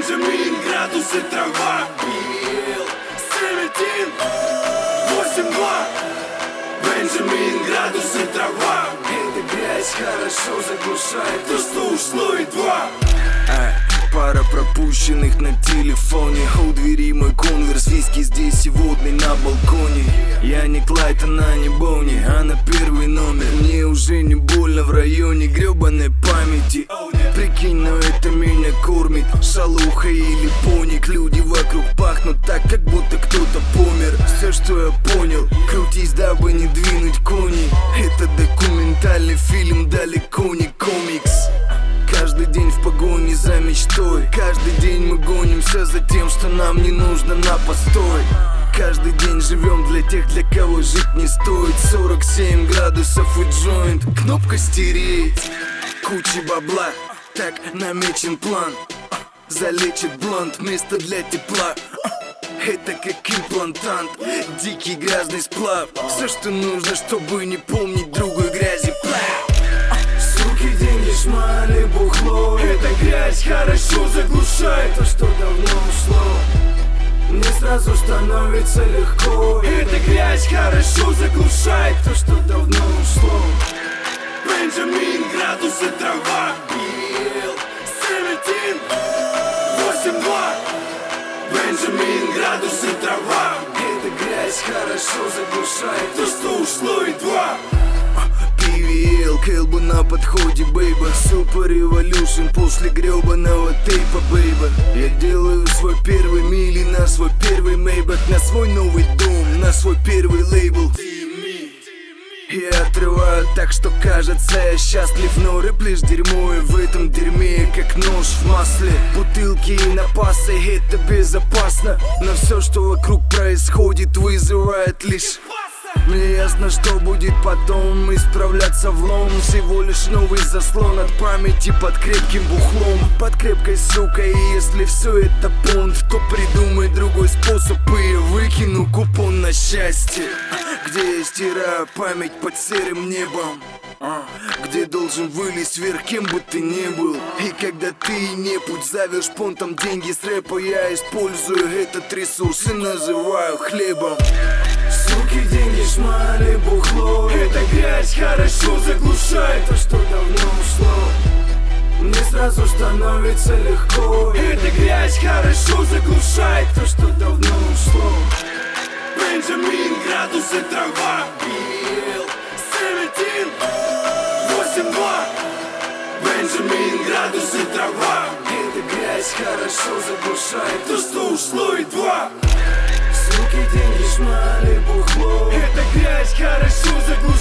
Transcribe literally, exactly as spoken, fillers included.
Бенджамин, градусы, трава. семь один восемь два. Бенджамин, градусы, трава. Эта грязь хорошо заглушает то, что ушло и два. Пара пропущенных на телефоне. У двери мой конверс, виски здесь и водный на балконе. Я не Клайд, она не Бонни, она первый номер. Мне уже не больно в районе гребаной памяти. Прикинь, но это меня кормит шалуха или поник. Люди вокруг пахнут так, как будто кто-то помер. Все, что я понял, крутись, дабы не двинуть кони. Это документальный фильм, далеко не комикс. Каждый день в погоне за мечтой. Каждый день мы гонимся за тем, что нам не нужно на постой. Каждый день живем для тех, для кого жить не стоит. Сорок семь градусов и джойнт, кнопка стереть. Куча бабла, так намечен план. Залечит блонд, место для тепла. Это как имплантант, дикий грязный сплав. Все, что нужно, чтобы не помнить другой грязи. Суки, деньги, шмали, бухло. Эта грязь хорошо заглушает то, что давно ушло. Мне сразу становится легко. Эта грязь хорошо заглушает то, что давно ушло. Бенджамин, градусы, трава. семь один восемь два. Бенджамин, градусы, трава. Эта грязь хорошо заглушает то, что ушло и два. пи ви эл, Кэлбу на подходе, бейба. Супер эволюшн после гребаного тейпа, бейба. Я делаю свой первый мили на свой первый мейбэк, на свой новый дом, на свой первый лейбл. Я отрываю так, что кажется я счастлив. Но рэп лишь дерьмо, и в этом дерьме как нож в масле. Бутылки и напасы, это безопасно. Но все, что вокруг происходит, вызывает лишь... Мне ясно, что будет потом. Исправляться влом, всего лишь новый заслон от памяти под крепким бухлом. Под крепкой сукой, и если все это понт, то придумай другой способ, и я выкину купон на счастье. Где я стираю память под серым небом, где должен вылезть вверх, кем бы ты ни был. И когда ты не путь зовешь понтом деньги с рэпа, я использую этот ресурс и называю хлебом. Суки, деньги, шмали, бухло. Эта грязь хорошо заглушает то, что давно ушло. Мне сразу становится легко. Эта грязь хорошо заглушает то, что давно ушло. Бенджамин, градусы, трава. семь один восемь два. Бенджамин, градусы, трава. Эта грязь хорошо заглушает то, что ушло и два. Суки, деньги, шмали, бухло. Эта грязь хорошо заглушает